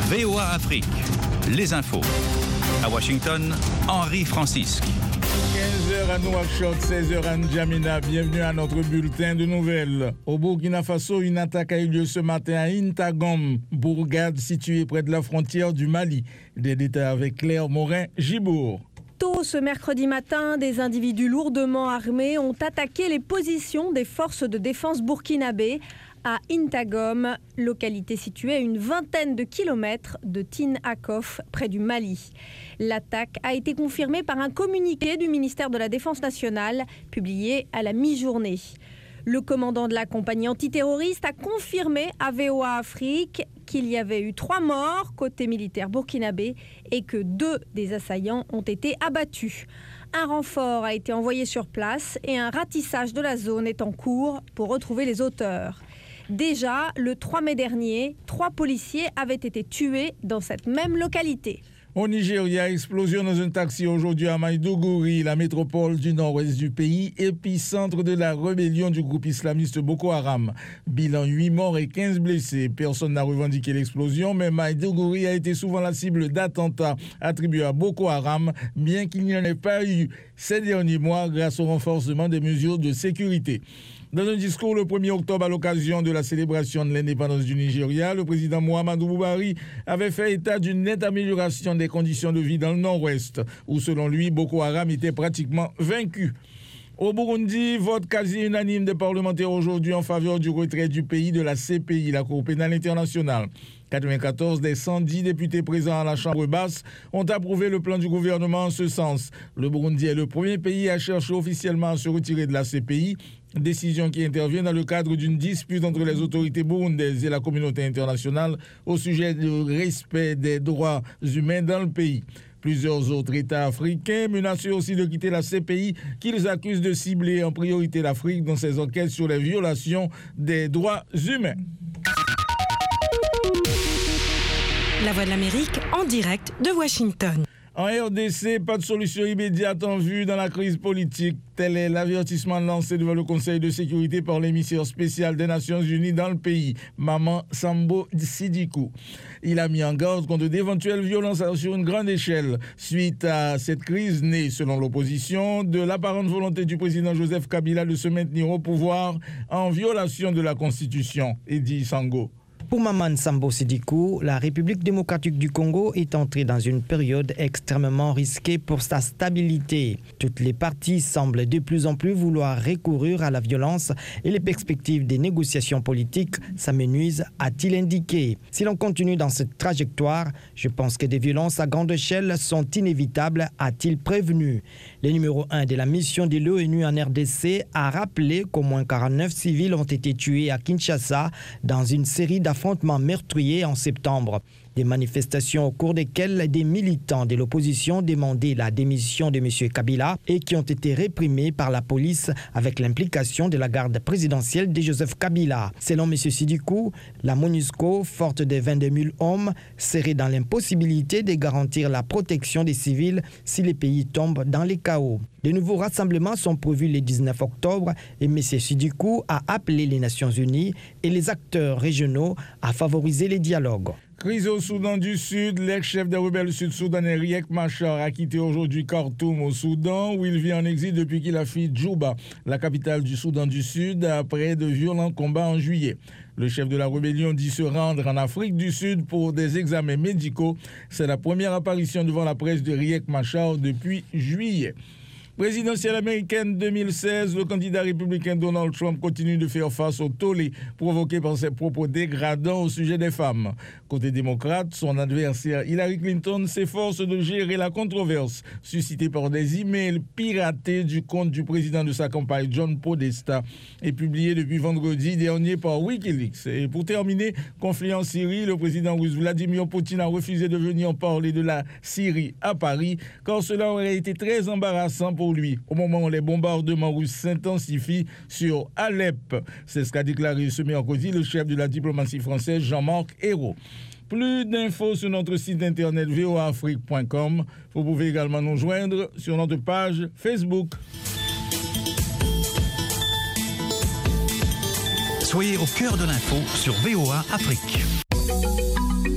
VOA Afrique, les infos. À Washington, Henri Francisque. 15h à Nouakchott, 16h à N'Djamena. Bienvenue à notre bulletin de nouvelles. Au Burkina Faso, une attaque a eu lieu ce matin à Intagom, bourgade située près de la frontière du Mali. Des détails avec Claire Morin-Gibourg. Tôt ce mercredi matin, des individus lourdement armés ont attaqué les positions des forces de défense burkinabées à Intagom, localité située à une vingtaine de kilomètres de Tin-Akof, près du Mali. L'attaque a été confirmée par un communiqué du ministère de la Défense nationale, publié à la mi-journée. Le commandant de la compagnie antiterroriste a confirmé à VOA Afrique qu'il y avait eu 3 morts côté militaire burkinabé et que 2 des assaillants ont été abattus. Un renfort a été envoyé sur place et un ratissage de la zone est en cours pour retrouver les auteurs. Déjà, le 3 mai dernier, 3 policiers avaient été tués dans cette même localité. Au Nigeria, explosion dans un taxi aujourd'hui à Maïdougouri, la métropole du nord-ouest du pays, épicentre de la rébellion du groupe islamiste Boko Haram. Bilan 8 morts et 15 blessés. Personne n'a revendiqué l'explosion, mais Maïdougouri a été souvent la cible d'attentats attribués à Boko Haram, bien qu'il n'y en ait pas eu ces derniers mois grâce au renforcement des mesures de sécurité. Dans un discours le 1er octobre à l'occasion de la célébration de l'indépendance du Nigeria, le président Muhammadu Buhari avait fait état d'une nette amélioration des conditions de vie dans le nord-ouest, où selon lui, Boko Haram était pratiquement vaincu. Au Burundi, vote quasi unanime des parlementaires aujourd'hui en faveur du retrait du pays de la CPI, la Cour pénale internationale. 94 des 110 députés présents à la Chambre basse ont approuvé le plan du gouvernement en ce sens. Le Burundi est le premier pays à chercher officiellement à se retirer de la CPI, décision qui intervient dans le cadre d'une dispute entre les autorités burundaises et la communauté internationale au sujet du respect des droits humains dans le pays. Plusieurs autres États africains menacent aussi de quitter la CPI qu'ils accusent de cibler en priorité l'Afrique dans ses enquêtes sur les violations des droits humains. La Voix de l'Amérique en direct de Washington. En RDC, pas de solution immédiate en vue dans la crise politique. Tel est l'avertissement lancé devant le Conseil de sécurité par l'émissaire spécial des Nations Unies dans le pays, Maman Sambo Sidibé. Il a mis en garde contre d'éventuelles violences sur une grande échelle suite à cette crise née, selon l'opposition, de l'apparente volonté du président Joseph Kabila de se maintenir au pouvoir en violation de la Constitution. Edi Sango. Pour Maman Sambo Sidibé, la République démocratique du Congo est entrée dans une période extrêmement risquée pour sa stabilité. Toutes les parties semblent de plus en plus vouloir recourir à la violence et les perspectives des négociations politiques s'amenuisent, a-t-il indiqué. Si l'on continue dans cette trajectoire, je pense que des violences à grande échelle sont inévitables, a-t-il prévenu. Le numéro 1 de la mission de l'ONU en RDC a rappelé qu'au moins 49 civils ont été tués à Kinshasa dans une série d'affrontements meurtriers en septembre. Des manifestations au cours desquelles des militants de l'opposition demandaient la démission de M. Kabila et qui ont été réprimés par la police avec l'implication de la garde présidentielle de Joseph Kabila. Selon M. Sidibé, la MONUSCO, forte de 22 000 hommes, serait dans l'impossibilité de garantir la protection des civils si les pays tombent dans les chaos. De nouveaux rassemblements sont prévus le 19 octobre et M. Sidibé a appelé les Nations Unies et les acteurs régionaux à favoriser les dialogues. Crise au Soudan du Sud, l'ex-chef des rebelles sud-soudanais Riek Machar a quitté aujourd'hui Khartoum au Soudan où il vit en exil depuis qu'il a fui Djouba, la capitale du Soudan du Sud, après de violents combats en juillet. Le chef de la rébellion dit se rendre en Afrique du Sud pour des examens médicaux. C'est la première apparition devant la presse de Riek Machar depuis juillet. Présidentielle américaine 2016, le candidat républicain Donald Trump continue de faire face au tollé provoqué par ses propos dégradants au sujet des femmes. Côté démocrate, son adversaire Hillary Clinton s'efforce de gérer la controverse suscitée par des emails piratés du compte du président de sa campagne, John Podesta, et publié depuis vendredi dernier par Wikileaks. Et pour terminer, conflit en Syrie, le président russe Vladimir Poutine a refusé de venir parler de la Syrie à Paris, car cela aurait été très embarrassant pour lui, au moment où les bombardements russes s'intensifient sur Alep. C'est ce qu'a déclaré ce mercredi le chef de la diplomatie française, Jean-Marc Ayrault. Plus d'infos sur notre site internet voaafrique.com. Vous pouvez également nous joindre sur notre page Facebook. Soyez au cœur de l'info sur VOA Afrique.